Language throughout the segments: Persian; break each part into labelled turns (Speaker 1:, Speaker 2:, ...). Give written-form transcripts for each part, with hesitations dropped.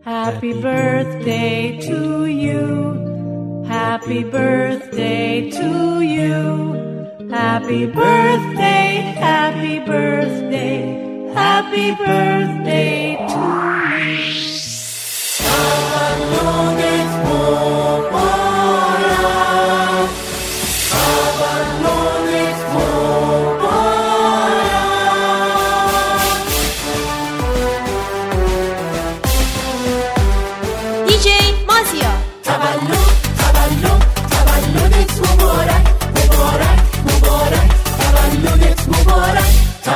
Speaker 1: Happy birthday to you. Happy birthday to you. Happy birthday, happy birthday, happy birthday to you. تولدت مبارک. تولدت مبارک.
Speaker 2: دی جی مازیا.
Speaker 1: تولدت مبارک. مبارک مبارک. تولدت مبارک.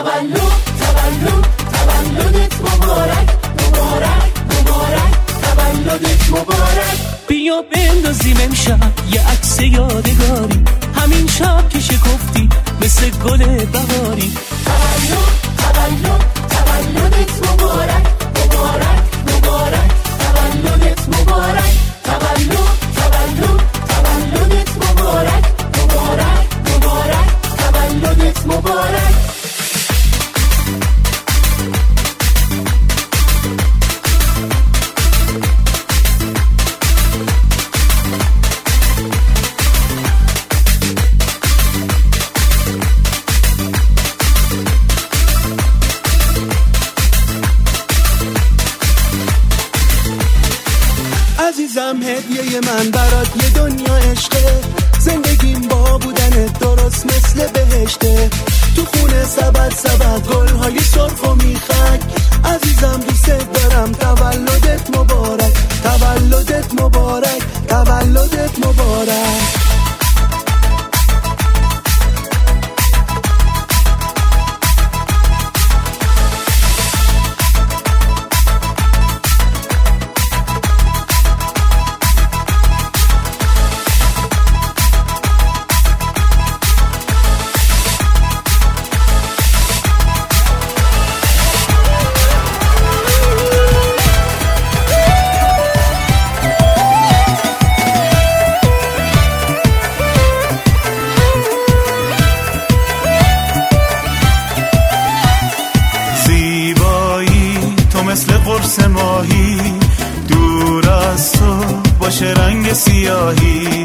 Speaker 1: تولدت مبارک. مبارک مبارک. تولدت مبارک.
Speaker 3: بیا بندازیم امشب یه عکس یادگاری، همین شب که شکفتی مثل گل بهاری.
Speaker 1: تولدت مبارک. مبارک مبارک. تولدت مبارک. تولدت مبارک. مبارک مبارک. تولدت مبارک.
Speaker 4: عزیزم هدیه من برات یه دنیا عشقه، زندگیم با بودنت درست مثل بهشته، تو خونه سبد گل‌های سرخ و میخک، عزیزم دوست دارم. تولدت مبارک. تولدت مبارک. تولدت مبارک.
Speaker 5: قرص ماهی دور از تو باشه رنگ سیاهی.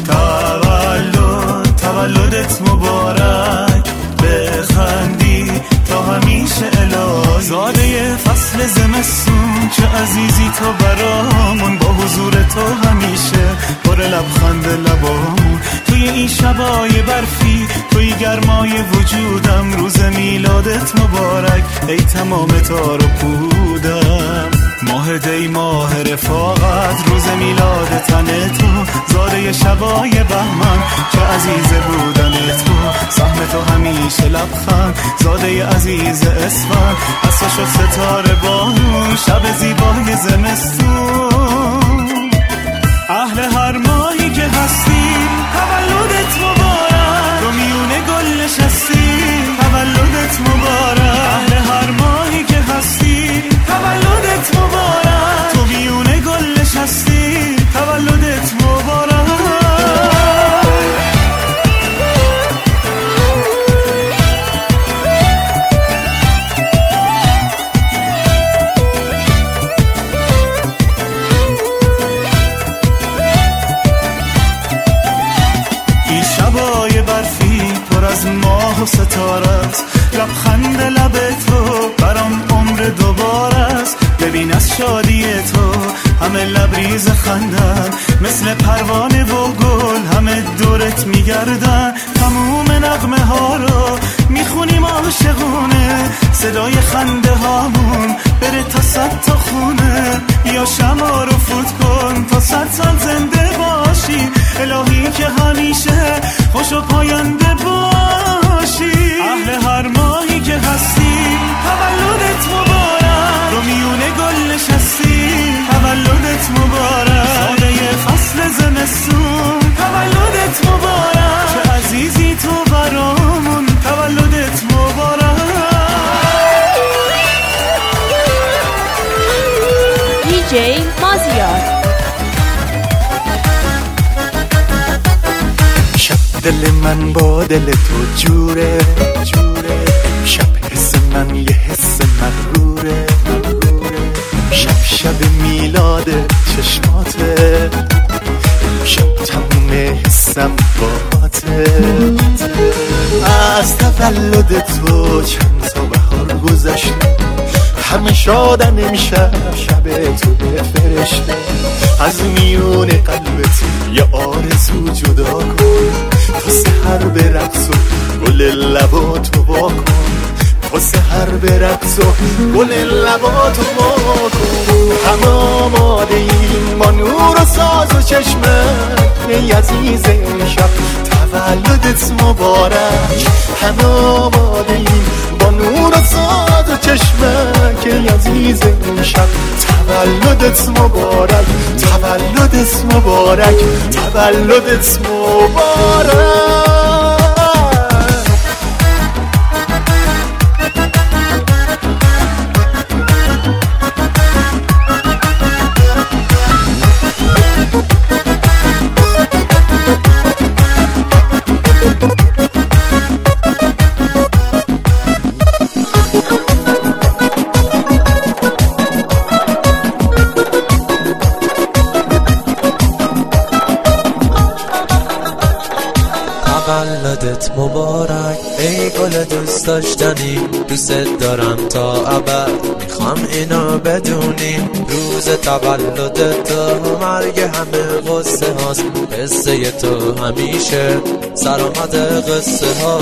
Speaker 5: تولدت مبارک. بخندی تا همیشه الهی. زاده فصل زمستون چه عزیزی تو برامون، با حضور تو همیشه پر لبخند لبامون. توی این شبای برفی، توی گرمای وجودم، روز میلادت مبارک ای تمام تار و پودم. ماه دی ماه رفاقت، روز میلاد تن تو، زاده شبای بهمن چه عزیز بودن تو. سهم تو همیشه لبخند، زاده عزیز اسفند، اصلا شد ستاره بارون شب زیبای زمستون. اهل هر ماهی که هستی تولدت مبارک. تو میونه گل نشستی تولدت مبارک. اهل هر ماهی که هستی تولدت مبارک. تو میونه گل نشستی تولدت مبارک. از ماه و ستاره است، لبخند لب تو برام عمر دوباره است. ببین از شادی تو همه لبریز خندن، مثل پروانه و گل همه دورت میگردن. تموم نغمه ها رو میخونیم عاشقونه، صدای خنده هامون بره تا 100 تا خونه. بیا شمع رو فوت کن تا 100 سال زنده باشی، الهی که همیشه خوش و پاینده باشی. اهل هر ماهی که هستی تولدت مبارک. رو میونه گل نشستی تولدت مبارک. زاده فصل زمستون تولدت مبارک. چه عزیزی تو برامون تولدت مبارک.
Speaker 2: دی جی مازیار.
Speaker 4: دل من با دل تو جوره، شب حس من یه حس مغروره.
Speaker 5: شب میلاد چشماته، شب تموم حسم باته. از تولد تو چند تا بهار گذشته، همه شادن امشب شب تو فرشته. از میون قلبت یه آرزو جدا کن، تا سحر به رقص و گل لباتو واکن. تا سحر به رقص و گل لباتو واکن. همه آماده ایم با نور و ساز و چشمت، ای عزیز امشب تولدت مبارک. همه آماده ایم با نور و ساز و چشمت، ای عزیز امشب تولدت مبارک. تولدت مبارک، تولدت مبارک.
Speaker 6: تولدت مبارک ای گل دوست داشتنی، دوست دارم تا ابد، میخوام اینو بدونی. روز تولدت تو مرگ همه قصه هاست، قصه تو همیشه سرآمد قصه ها.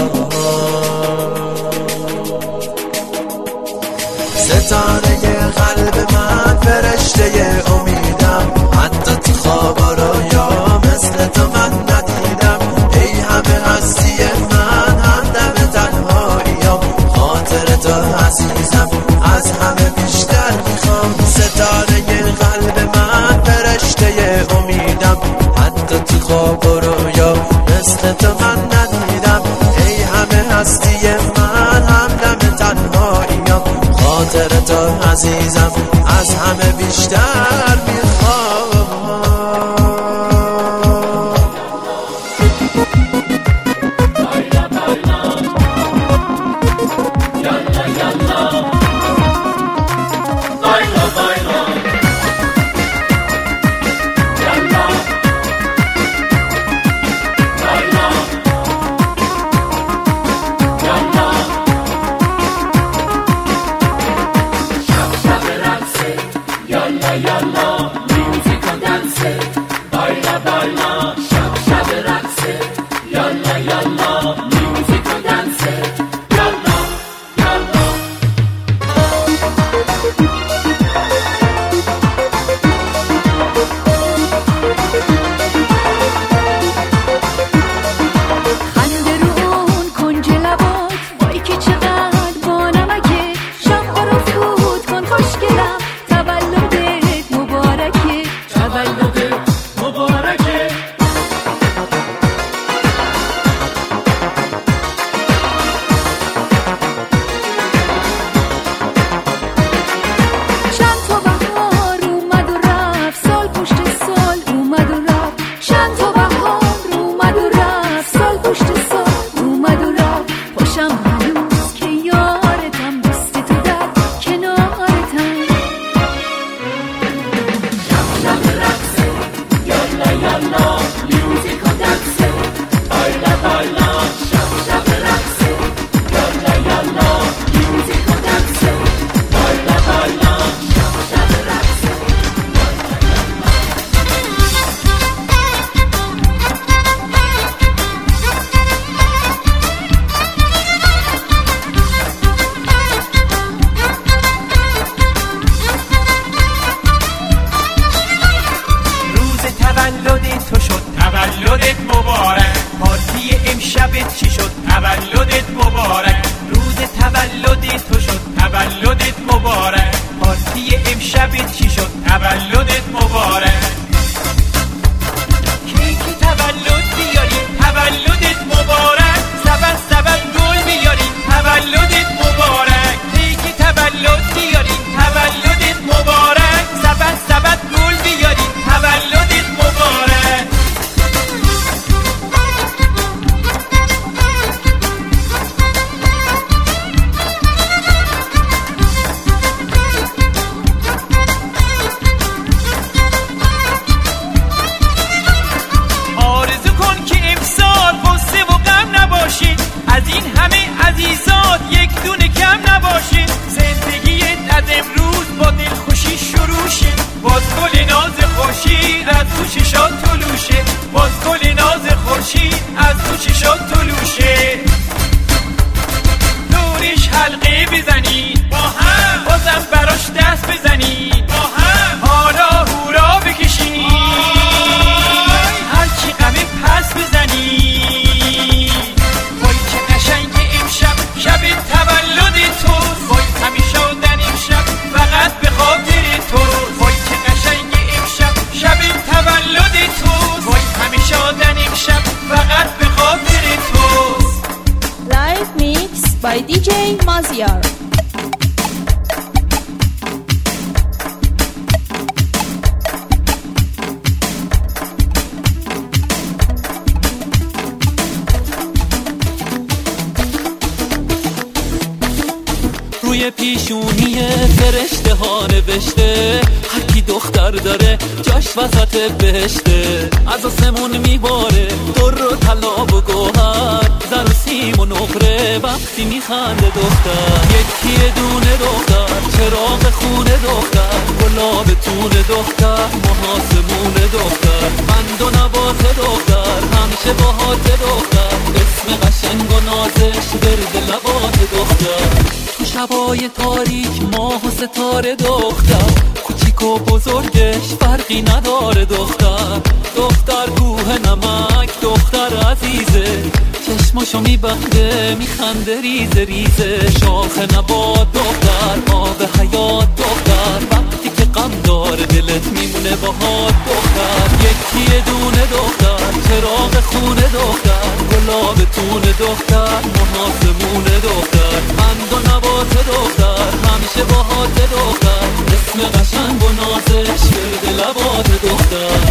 Speaker 6: ستاره قلب من، فرشته امیدم، حتی تو خواب و رویا مثل تو من ندیدم. ای همه هستی من، همدم تنهاییم، خاطر تو عزیزم از همه بیشتر میخوام. ستاره قلب من، فرشته امیدم، حتی تو خواب و رویا مثل تو من ندیدم. ای همه هستی من، همدم تنهاییم، خاطر تو عزیزم از همه بیشتر میخوام.
Speaker 1: تولدت مبارکه.
Speaker 7: تو چی شد طلوشه، باز گل ناز خورشید از تو چی شد طلوشه. نوریش حلقه بزنید با هم، بازم براش دست بزنید با هم، حالا هورا بکشید، هرچی غمه پس بزنید. وای چه قشنگه امشب، شب تولد تو، وای همیشه آدن امشب فقط به خاطر تو. وای چه قشنگه امشب، شب تولد تو، وای همیشه آدن امشب فقط به خاطر تو.
Speaker 2: Live mix by DJ Maziar.
Speaker 3: روی پیشونی فرشته ها نوشته هر کی دختر داره جاش وسط بهشته. از آسمون میباره در و طلا و گوهر، زر و سیم و نقره وقتی میخنده دختر. یکی دونه دختر چراغ خونه دختر، گلاب تون دختر محاسمون دختر. بند و نبات دختر همیشه باهات دختر، اسم قشنگ و نازش برد لبات دختر. تو شبای تاریک ماه و ستاره دختر، کوچیک و بزرگش فرقی نداره دختر. دختر کوه نمک دختر عزیزه، چشماشو میبنده میخنده ریزه ریزه. شاخ نبات دختر آب حیات دختر، وقتی که غم داره دلت میمونه باهات دختر. یکی دونه دختر چراغ خونه دختر، گلاب تون دختر محاسمون دختر. بند و نبات دختر همیشه باهات دختر، اسم قشنگ و نازش برد لبات دختر.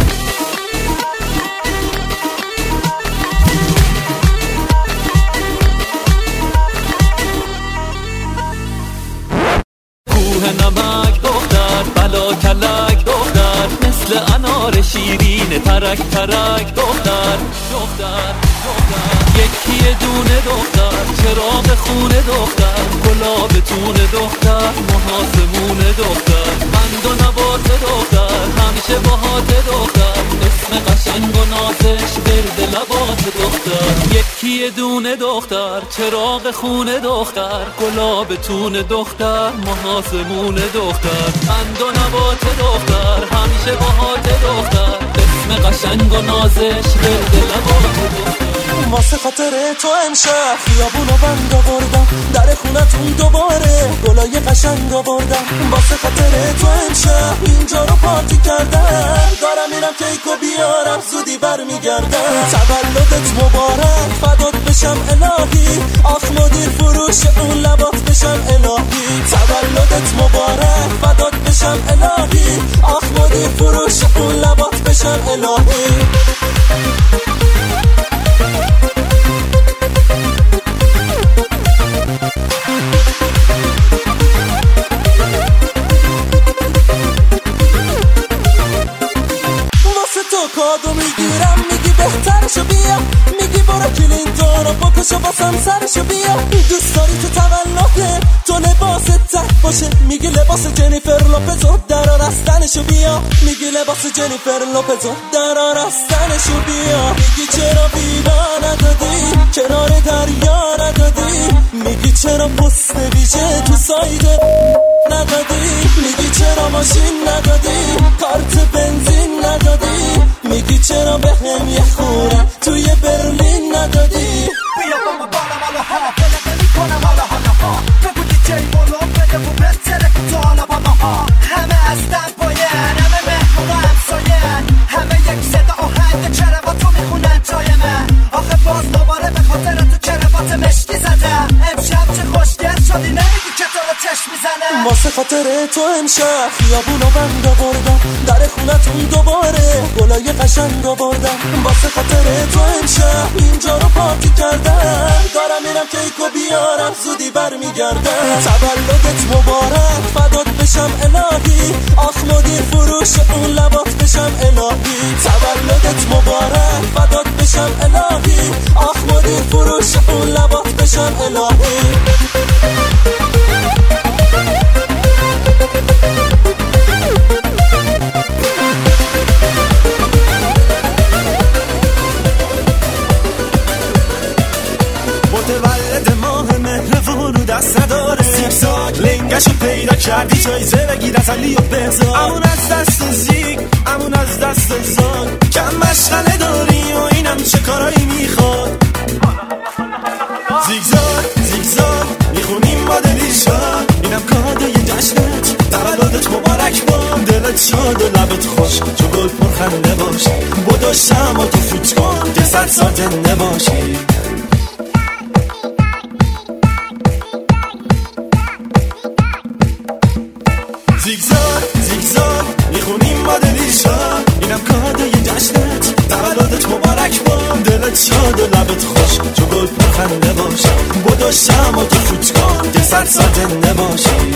Speaker 3: کوه نمک دختر بلا کلک دختر، مثل انار شیرین ترک ترک دختر دختر دختر. یکی دونه دختر چراغ خونه دختر، گلاب تون دختر محاسمون دختر. بند و نبات دختر همیشه باهات دختر، اسم قشنگ و نازش برد لبات دختر. یکی دونه دختر چراغ خونه دختر، گلاب تون دختر محاسمون دختر. بند و نبات دختر همیشه باهات دختر، اسم قشنگ و نازش برد لبات دختر.
Speaker 4: واسه خاطر تو امشب خیابونو بند آوردم، در خونتون دوباره گلای قشنگ آوردم. واسه خاطر تو امشب اینجا رو پارتی کردم، دارم میرم کیکو بیارم زودی برمیگردم. تولدت مبارک فدات بشم الهی، آخ مدیر فروش اون لبات بشم الهی. تولدت مبارک فدات بشم الهی، آخ مدیر فروش اون لبات بشم الهی. کادو میگیرم میگی بهترشو بیا، میگی برو کلینتون رو بکش و باسم سرشو بیا. دوست داری تو تولده تو لباست تک باشه، میگی لباس جنیفر لوپزو درار رستنشو بیا، میگی لباس جنیفر لوپزو درار رستنشو بیا. میگی چرا بیرا ندادی کنار دریا ندادی، میگی چرا پست ویژه تو سایده ندادی، میگی چرا ماشین ندادی کارت بنزین ندادی، میگی چرا به هم یه خوری توی برلین ندادی.
Speaker 8: بیا با ما بارم حالا ها بلقه میکنم حالا حالا ها، بگو دیجی بولون بده و بهتره که تو حالا بالا ها. همه از دنباین همه مهمون و همساین، همه یک صدا آهنگ چرا تو میخونن جای من. آخه باز دوباره به خاطر تو چرا مشکی زدم، امشب چه خوشگل شدی نمیگی که تو رو چشم میزنم.
Speaker 4: واسه خاطر تو امشب خیابونو بند آوردم، در خونتون دوباره گلای قشنگ آوردم. واسه خاطر تو امشب اینجا رو پارتی کردم، دارم میرم کیکو بیارم زودی برمیگردم. تولدت مبارک فدات بشم الهی، آخ مدیر فروش اون لبات بشم الهی. تولدت مبارک فدات بشم الهی، آخ مدیر فروش اون لبات بشم الهی. لبت خوش تو گل پرخنده باشی بدو شما تو فوت کن که سر سازنده باشی زیگزاگ زیگزاگ میخونیم ما دلیشا اینم کادوی جشنت تولدت مبارک با دلت شاد و لبت خوش تو گل پرخنده باشی بدو شما تو فوت کن که سر سازنده باشی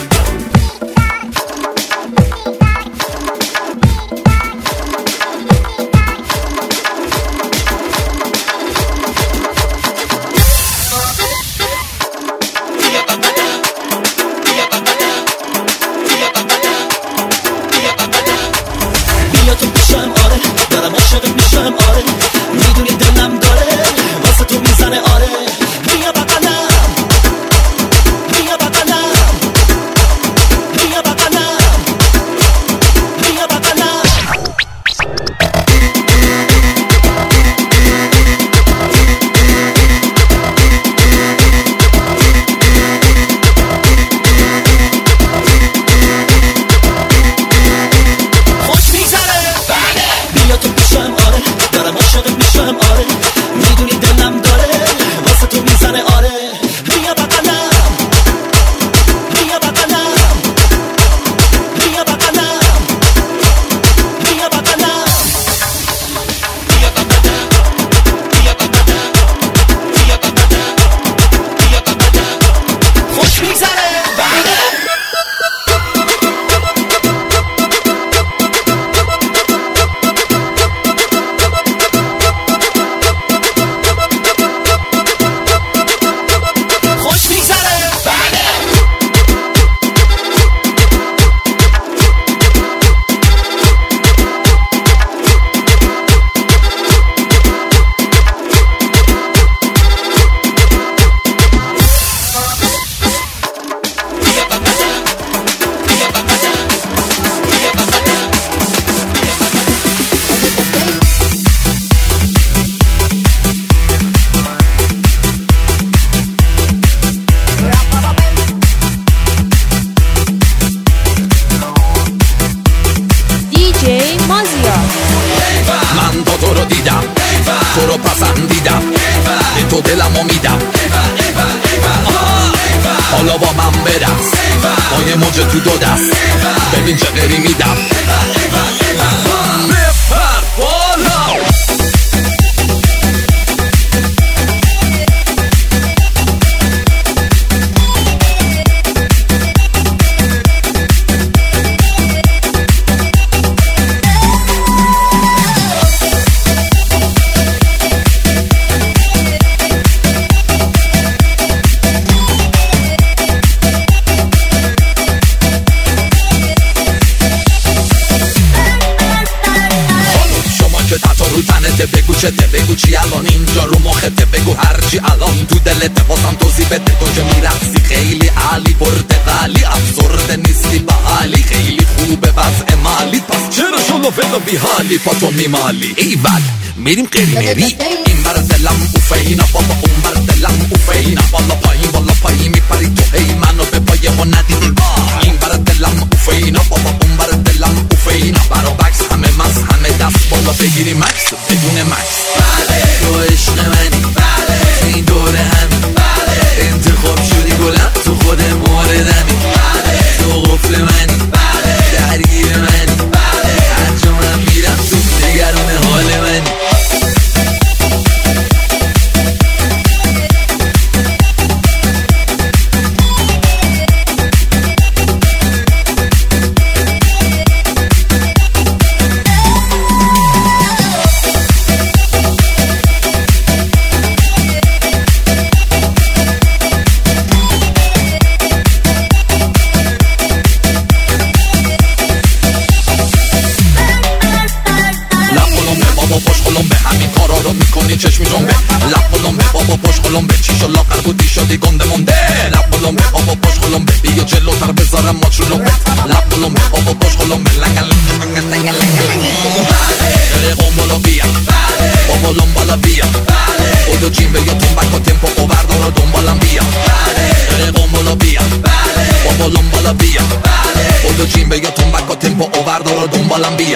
Speaker 9: بگو چی الان اینجا رو مخته بگو هرچی الان تو دلت واسم توضیح بده تو که میرقصی خیلی عالی پرتقالی افسرده نیستی به حالی خیلی خوبه وضع مالی پس چرا شلو فلو بی حالی پاتو میمالی ایول میریم قریمری این بر دلم اوفینا بابا اون بر دلم اوفینا بالا پایین میپری تو هی منو به پای ما ندیدی این بر دلم اوفینا بابا اون بر دلم اوفینا برا بکس همه مز همه دست بالا بگیری مکس بدون مکس تو عشق منی این دوره همین انتخاب شدی گلم تو خود موردمی تو قفل منی درگیر منی هر جا من میرم تو نگران حال منی چشمی جنبه لب قلمبه بابا پاش قلمبه چیشو لاغر بودی شدی گنده مونده لب قلمبه بابا پاش قلمبه بیا جلوتر بذارم ماچ رو لبه لب قلمبه بابا پاش قلمبه لنگل قنبالا بیا بابا لنبالا بیا بودو جیم بیا تنبک و تمپو و بردار و دنبالم بیا قنبالا بیا بالام بالا بیا خودو چین بگه تنبک و تمپو اووردار و دنبالم بیا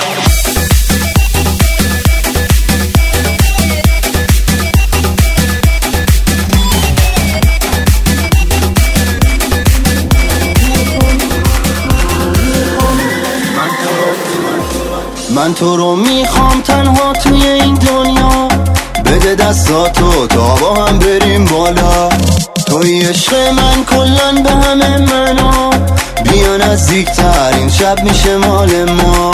Speaker 4: من تو رو میخوام تنها توی این دنیا بده دستاتو تا با هم بریم بالا توی عشق من کلن به همه منا بیا نزدیکتر این شب میشه مال ما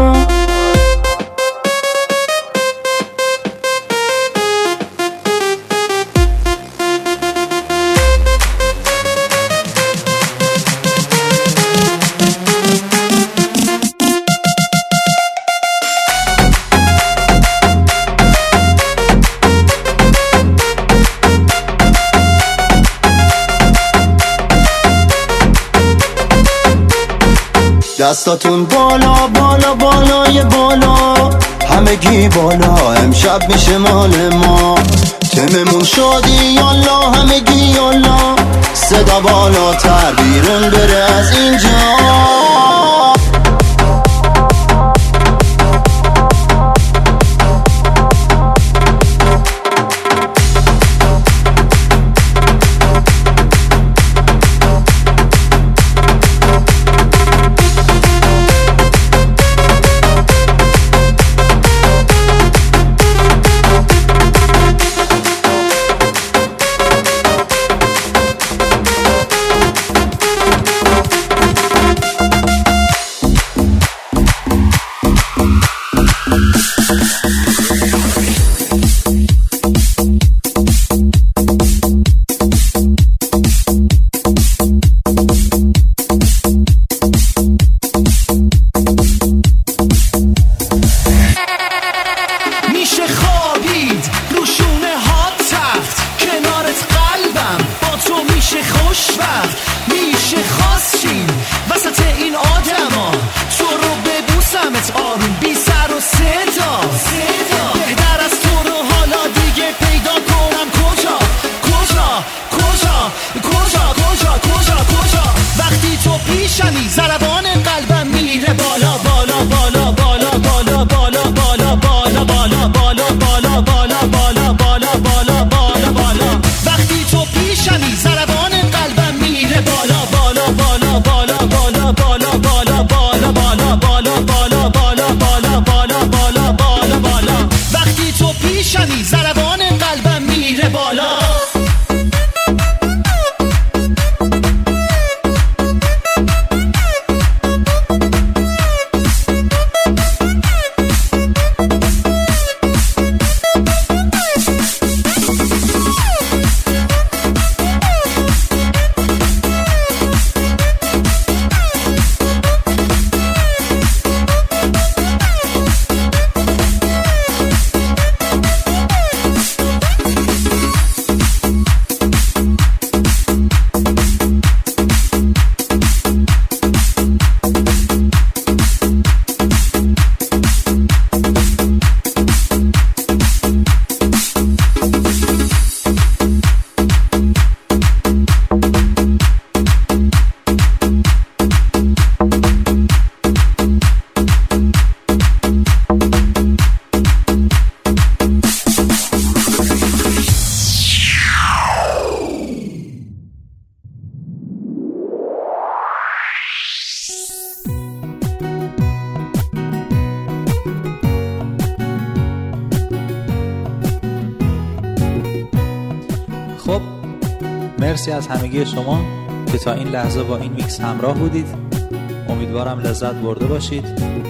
Speaker 4: دستاتون بالا بالا بالای بالا همگی بالا امشب میشه مال ما تممون شادی یالا همگی یالا صدا بالاتر بیرون بره از اینجا
Speaker 10: مرسی از همگی شما که تا این لحظه با این میکس همراه بودید. امیدوارم لذت برده باشید.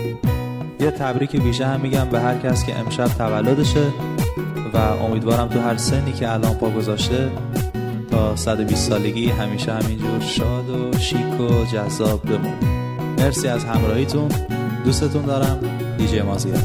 Speaker 10: یه تبریک ویژه هم میگم به هر کس که امشب تولدشه و امیدوارم تو هر سنی که الان پا گذاشته تا 120 سالگی همیشه همینجور شاد و شیک و جذاب بمونه. مرسی از همراهیتون. دوستتون دارم. دیجی مازیار.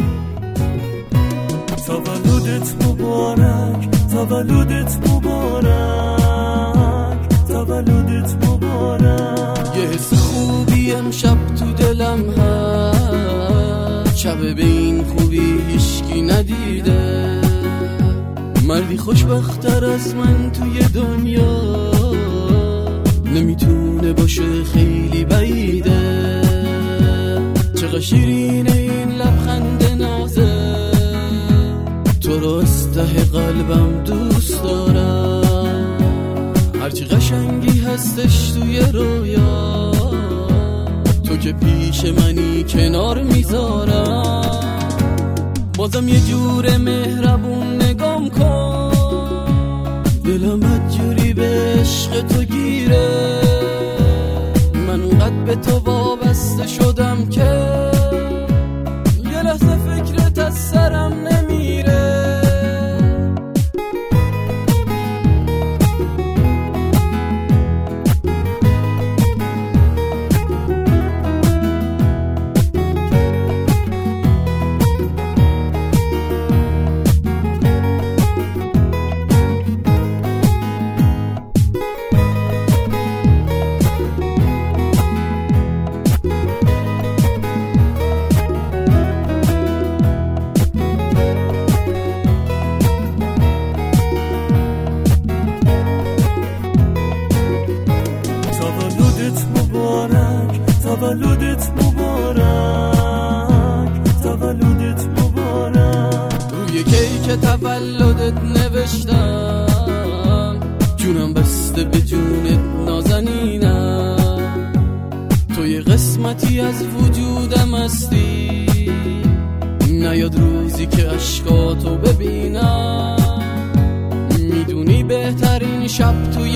Speaker 5: تولدت مبارک، تولدت مبارک، تولدت مبارک.
Speaker 11: یه حس خوبی امشب تو دلم هست، شب به این خوبی هیچکی ندیده. مردی خوشبخت‌تر از من توی دنیا نمیتونه باشه خیلی بعیده. چقدر شیرینه این لبخند نازه، تو رو از ته قلبم دوست دارم. هرچی قشنگی هستش توی رویا، تو که پیش منی کنار میذارم. بازم یه جور مهربون نگام کن، دلم جوری به عشق تو گیره. من اونقدر به تو وابسته شدم که یه لحظه فکرت از سرم نمیره.
Speaker 5: تولدت مبارک، تولدت مبارک.
Speaker 11: روی کیک تولدت نوشتم جونم بسته به جونت نازنینم. تو یه قسمتی از وجودم هستی، نیاد روزی که عشقاتو ببینم. میدونی بهترین شب توی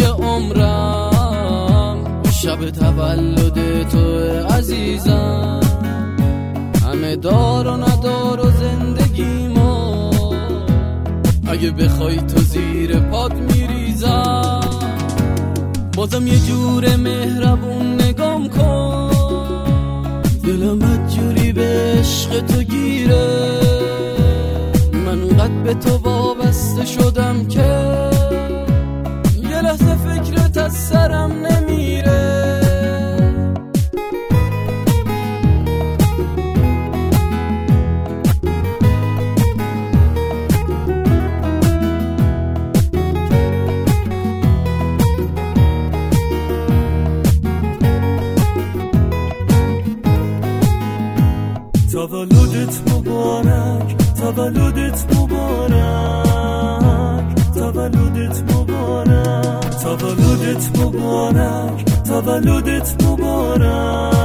Speaker 11: عمرم شب تولد تو عزیزم. همه دار و ندار و زندگیمو اگه بخوای تو زیر پات میریزم. بازم یه جور مهربون نگام کن، دلم جوری به عشق تو گیره. من اونقدر به تو وابسته شدم که یه لحظه فکرت از سرم نمیره.
Speaker 5: تولدت مبارک، تولدت مبارک، تولدت مبارک، تولدت مبارک، تولدت مبارک.